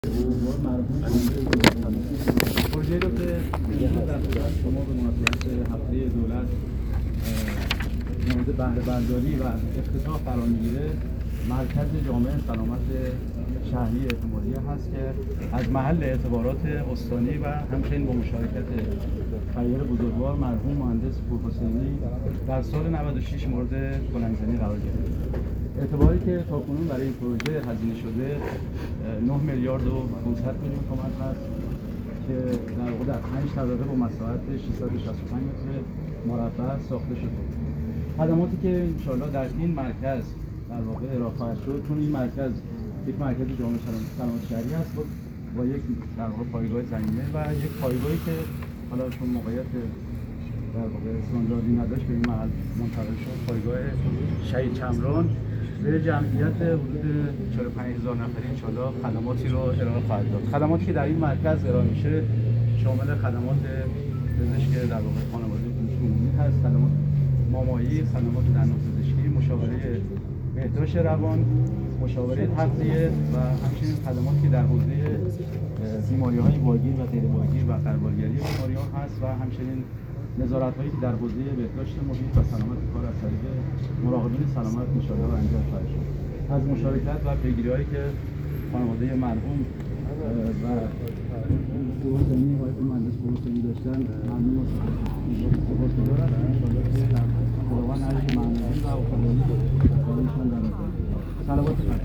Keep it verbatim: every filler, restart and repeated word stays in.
پروژه‌ای رو که در خدمت شما به مناسبت هفته دولت مورد بهره برداری و افتتاح قرار میگیره، مرکز جامع سلامت شهری اعتمادیه هست که از محل اعتبارات استانی و همچنین با مشارکت خیر بزرگوار مرحوم مهندس پورحسینی در سال نود و شش مورد گلنگزنی قرار گرفت. اعتباری که تاکنون برای این پروژه هزینه شده نه میلیارد و پانصد میلیون تومان هست که در واقع در پنج طبقه با مساحت ششصد و شصت و پنج متر مربع ساخته شده. خدماتی که انشاءالله در این مرکز در واقع ارائه خواهد شد، چون این مرکز یک مرکز جامع سلامت شهری است با, با یک در واقع پایگاه زمینه و یک پایگاهی که حالا چون موقعیت در واقع استانداردی نداشت به این محل منتقل شد، پایگاه شهید چمران به جمعیت حدود چهل و پنج هزار نفری انشاءالله خدماتی رو ارائه خواهد داد. خدماتی که در این مرکز ارائه میشه شامل خدمات پزشک در واقع خانواده عمومی هست، خدمات مامایی، خدمات دندانپزشکی، مشاوره بهداشت روان، مشاوره تغذیه و همچنین خدماتی که در حوزه بیماری‌های واگیر و غیر واگیر و غربالگری بیماری‌ها هست و همچنین نظارت‌هایی که در حوزه بهداشت محیط و سلامت کار از طریق مراقبین سلامت انشاءالله انجام خواهد شد. از مشارکت و پیگیری‌هایی که خانواده مرحوم و پورحسینی و مهندس پورحسینی داشتن ممنون و سپاسگزار هستم. انشاءالله که خداوند هر معنوی و اخلاقی برایشان در نظر. صلوات